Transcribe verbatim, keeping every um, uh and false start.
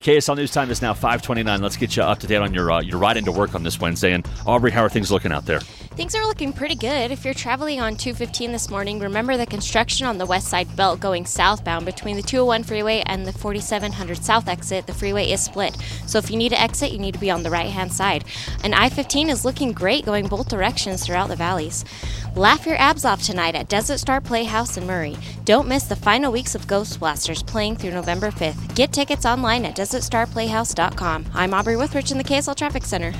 K S L News Time is now five twenty-nine. Let's get you up to date on your uh, your ride into work on this Wednesday. And Aubrey, how are things looking out there? Things are looking pretty good. If you're traveling on two fifteen this morning, remember the construction on the west side belt going southbound between the two oh one freeway and the forty-seven hundred south exit. The freeway is split. So if you need to exit, you need to be on the right-hand side. And I fifteen is looking great going both directions throughout the valleys. Laugh your abs off tonight at Desert Star Playhouse in Murray. Don't miss the final weeks of Ghost Blasters playing through November fifth. Get tickets online at desert star playhouse dot com. I'm Aubrey Withridge in the K S L Traffic Center.